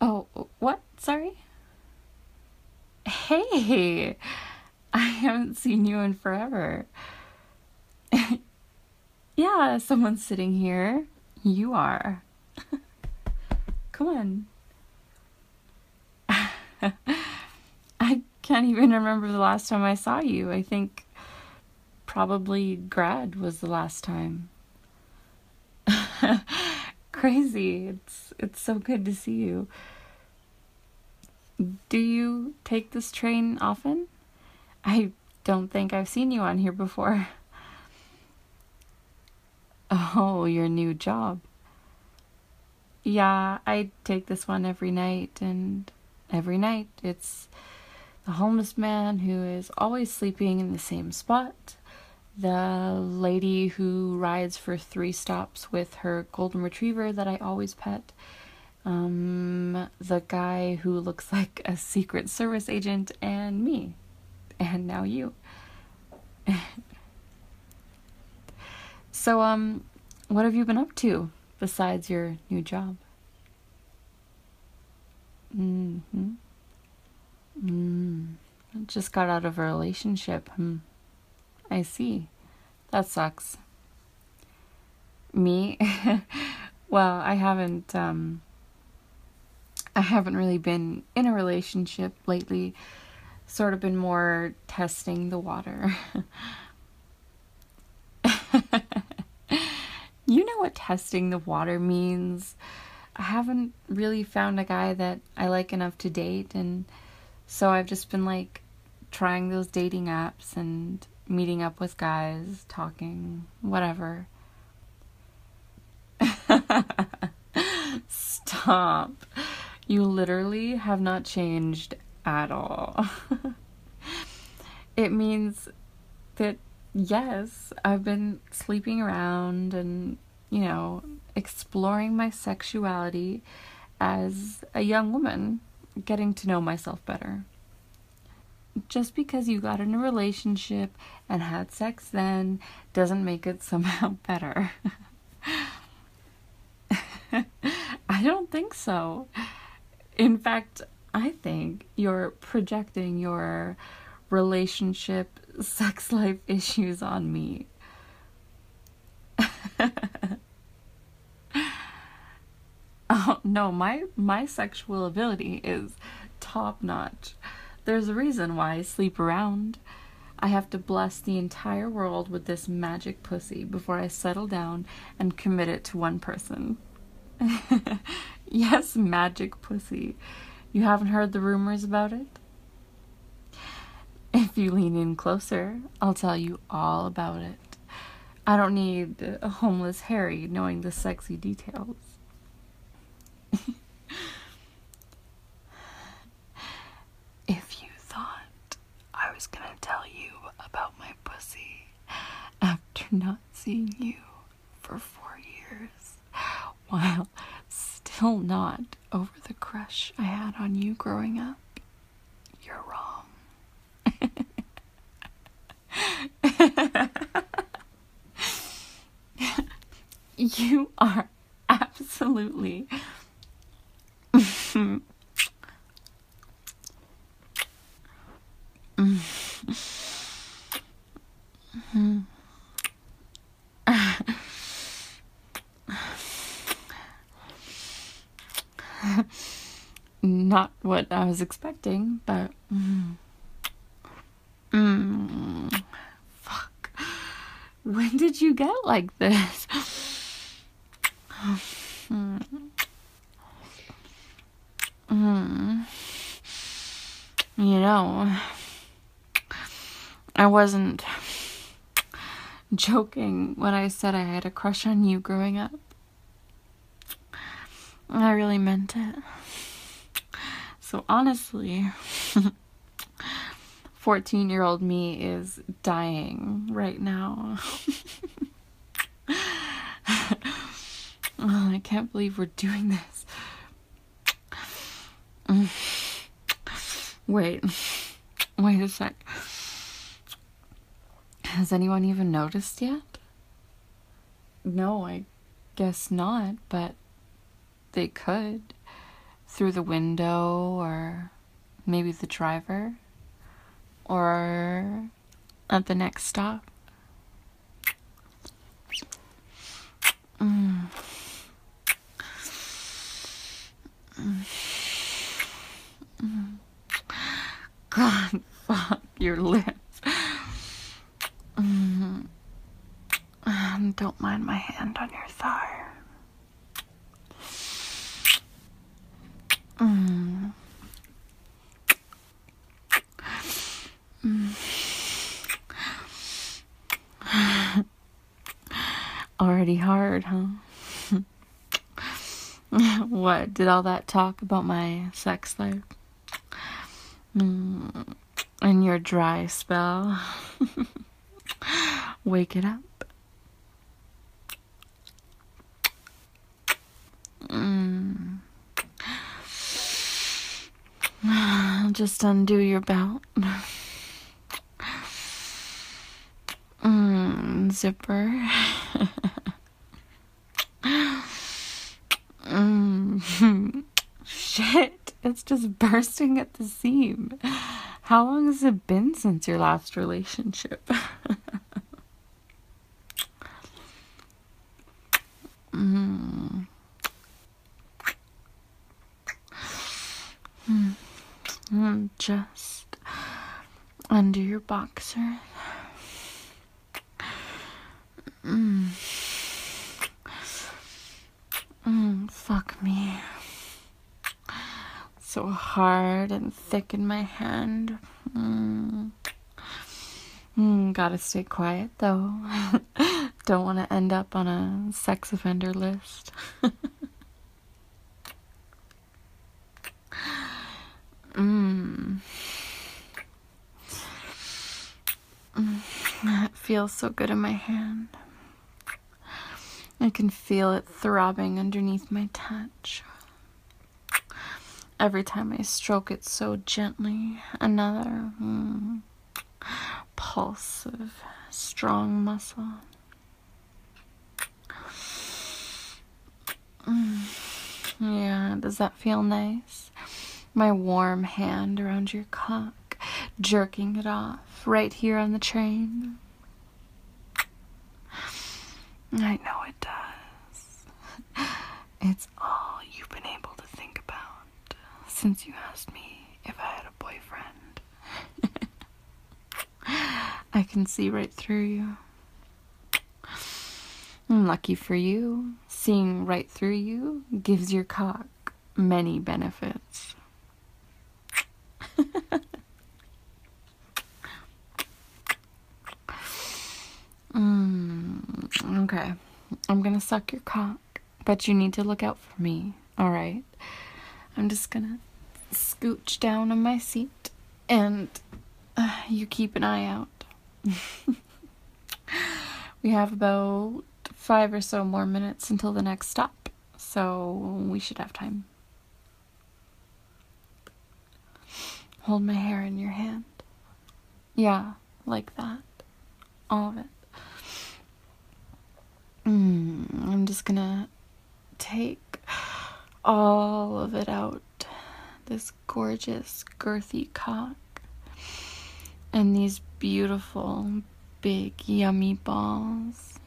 Oh, what? Sorry? Hey, I haven't seen you in forever. Yeah, someone's sitting here. You are. Come on. I can't even remember the last time I saw you. I think probably grad was the last time. Crazy. It's so good to see you. Do you take this train often? I don't think I've seen you on here before. Oh, your new job. Yeah, I take this one every night, and every night it's the homeless man who is always sleeping in the same spot, the lady who rides for 3 stops with her golden retriever that I always pet, the guy who looks like a Secret Service agent, and me, and now you. So, what have you been up to besides your new job? Just got out of a relationship. I see. That sucks. Me? Well, I haven't really been in a relationship lately. Sort of been more testing the water. You know what testing the water means. I haven't really found a guy that I like enough to date, and so I've just been like trying those dating apps and meeting up with guys, talking, whatever. Stop. You literally have not changed at all. It means that, yes, I've been sleeping around and, exploring my sexuality as a young woman, getting to know myself better. Just because you got in a relationship and had sex then doesn't make it somehow better. I don't think so. In fact, I think you're projecting your relationship sex life issues on me. Oh, no, my sexual ability is top notch. There's a reason why I sleep around. I have to bless the entire world with this magic pussy before I settle down and commit it to one person. Yes, magic pussy. You haven't heard the rumors about it? If you lean in closer, I'll tell you all about it. I don't need a homeless Harry knowing the sexy details. If you thought I was gonna tell you about my pussy after not seeing you for 4 years, while still not over the crush I had on you growing up, you're wrong. You are absolutely not what I was expecting, but fuck. When did you get like this? I wasn't joking when I said I had a crush on you growing up. I really meant it. So honestly, 14-year-old me is dying right now. Oh, I can't believe we're doing this. Wait a sec. Has anyone even noticed yet? No, I guess not, but they could. through the window, or maybe the driver, or at the next stop. God, fuck your lips. Don't mind my hand on your thigh. Already hard, huh? What, did all that talk about my sex life? And your dry spell? Wake it up. Just undo your belt. Zipper. Shit, it's just bursting at the seam. How long has it been since your last relationship? Just undo your boxer. Fuck me. So hard and thick in my hand. Gotta stay quiet though. Don't want to end up on a sex offender list. It feels so good in my hand. I can feel it throbbing underneath my touch. Every time I stroke it so gently, another pulse of strong muscle. Yeah, does that feel nice? My warm hand around your cock, jerking it off right here on the train. I know it does. It's all you've been able to think about since you asked me if I had a boyfriend. I can see right through you. Lucky for you, seeing right through you gives your cock many benefits. Okay, I'm gonna suck your cock, but you need to look out for me, alright? I'm just gonna scooch down on my seat, and you keep an eye out. We have about 5 or so more minutes until the next stop, so we should have time. Hold my hair in your hand. Yeah, like that. All of it. I'm just gonna take all of it out. This gorgeous, girthy cock. And these beautiful, big, yummy balls.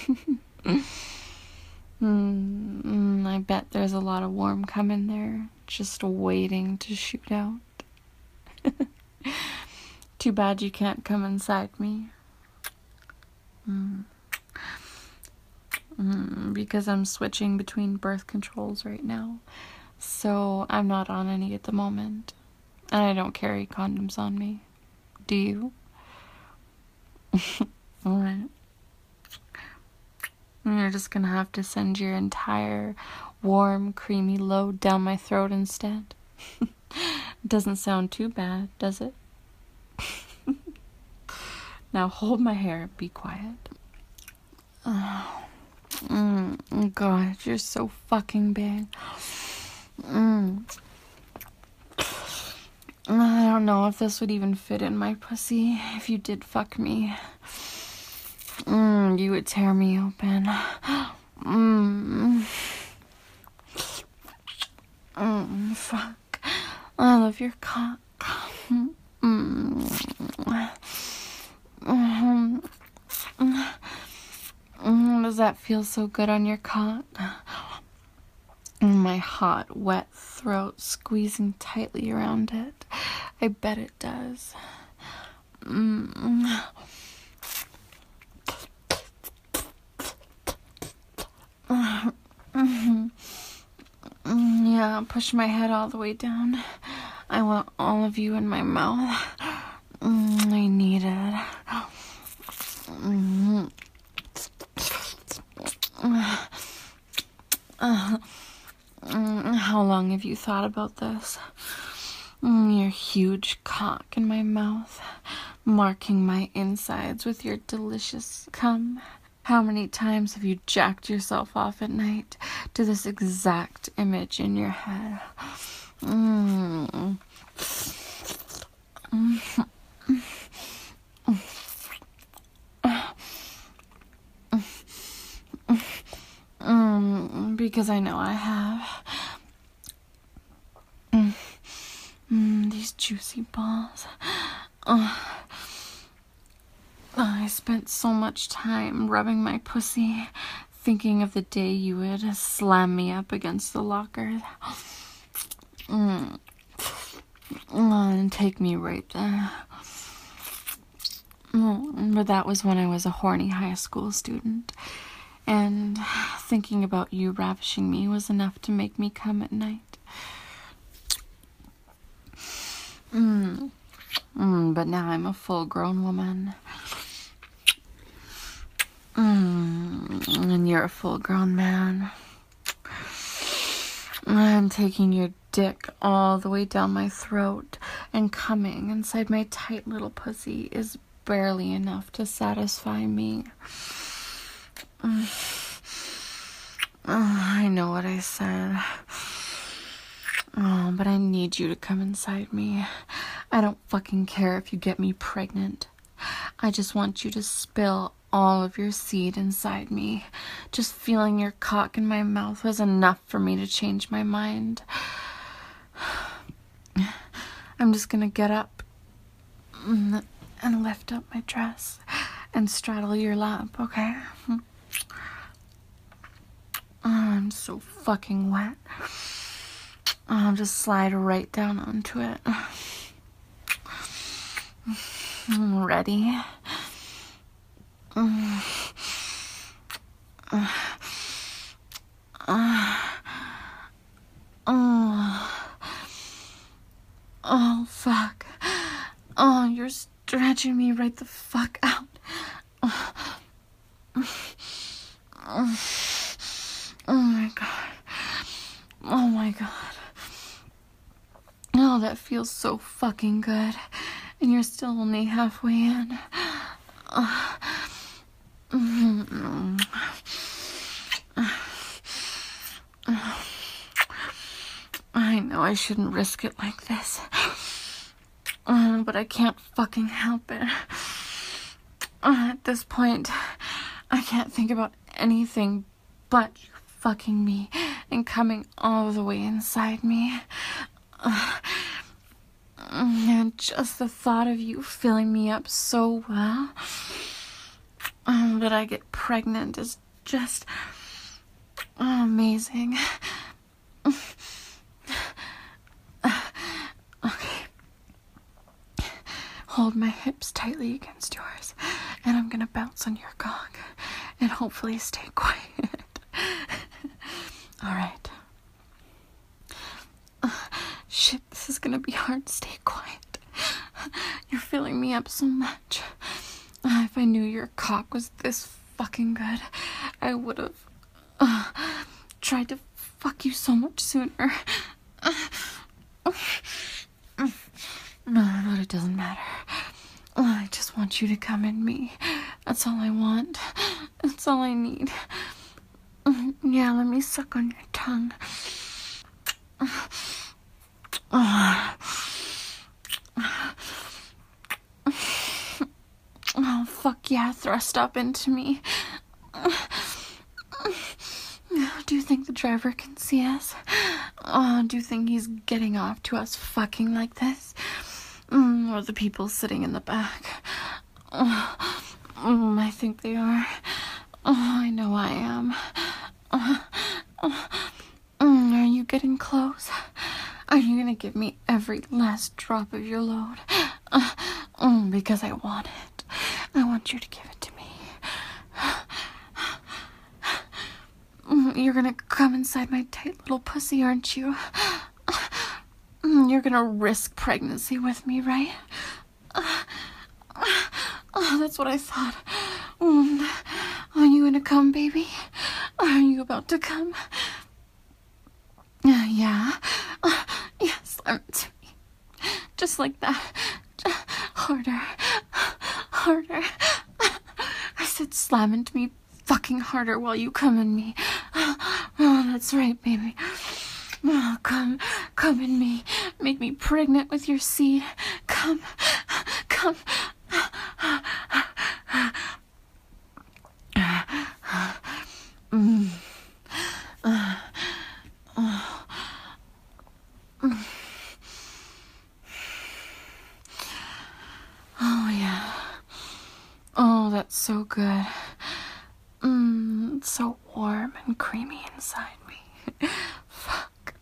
I bet there's a lot of warm coming there, just waiting to shoot out. Too bad you can't come inside me. Because I'm switching between birth controls right now. So I'm not on any at the moment. And I don't carry condoms on me. Do you? Alright. You're just gonna have to send your entire warm, creamy load down my throat instead. Doesn't sound too bad, does it? Now hold my hair, be quiet. God, you're so fucking big. I don't know if this would even fit in my pussy if you did fuck me. You would tear me open. Fuck. I love your cock. Does that feel so good on your cock? My hot, wet throat squeezing tightly around it. I bet it does. Yeah, push my head all the way down. I want all of you in my mouth. I need it. How long have you thought about this? Your huge cock in my mouth, marking my insides with your delicious cum. How many times have you jacked yourself off at night to this exact image in your head? Because I know I have. These juicy balls. I spent so much time rubbing my pussy, thinking of the day you would slam me up against the locker. And take me right there. But that was when I was a horny high school student. And thinking about you ravishing me was enough to make me come at night. But now I'm a full-grown woman. And you're a full-grown man. I'm taking your dick all the way down my throat, and coming inside my tight little pussy is barely enough to satisfy me. I know what I said. But I need you to come inside me. I don't fucking care if you get me pregnant. I just want you to spill all of your seed inside me. Just feeling your cock in my mouth was enough for me to change my mind. I'm just gonna get up and lift up my dress and straddle your lap, okay? I'm so fucking wet. I'll just slide right down onto it. Ready? Oh, fuck. Oh, you're stretching me right the fuck out. Oh my god. Oh my god. Oh, that feels so fucking good. And you're still only halfway in. I know I shouldn't risk it like this. But I can't fucking help it. At this point, I can't think about anything but you fucking me and coming all the way inside me. And just the thought of you filling me up so well that I get pregnant is just amazing. Okay. Hold my hips tightly against yours, and I'm gonna bounce on your cock and hopefully stay quiet. Alright. Shit, this is gonna be hard. Stay quiet. You're filling me up so much. If I knew your cock was this fucking good, I would have tried to fuck you so much sooner. But it doesn't matter. I just want you to come in me. That's all I want. That's all I need. Yeah, let me suck on your tongue. Oh, fuck yeah, thrust up into me. Do you think the driver can see us? Do you think he's getting off to us fucking like this? Or the people sitting in the back? I think they are. I know I am. Are you getting close? Are you gonna give me every last drop of your load? Because I want it. I want you to give it to me. You're gonna come inside my tight little pussy, aren't you? You're gonna risk pregnancy with me, right? That's what I thought. Are you gonna come, baby? Are you about to come? Yeah. Yes, slam it to me. Just like that. Harder. Harder. I said slam into me fucking harder while you come in me. Oh, that's right, baby. Oh, come in me. Make me pregnant with your seed. Come. Oh, yeah. Oh, that's so good. It's so warm and creamy inside me. Fuck.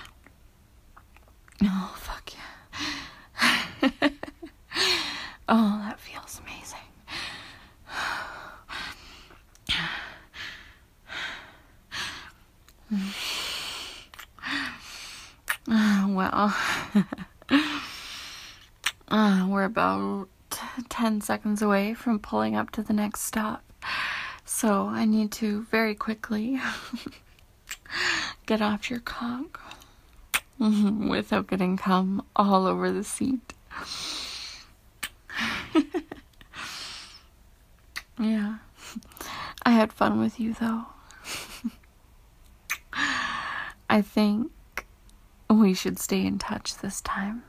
Oh, fuck yeah. Oh, that feels amazing. Well, we're about 10 seconds away from pulling up to the next stop. So I need to very quickly get off your cock without getting cum all over the seat. Yeah. I had fun with you, though. I think we should stay in touch this time.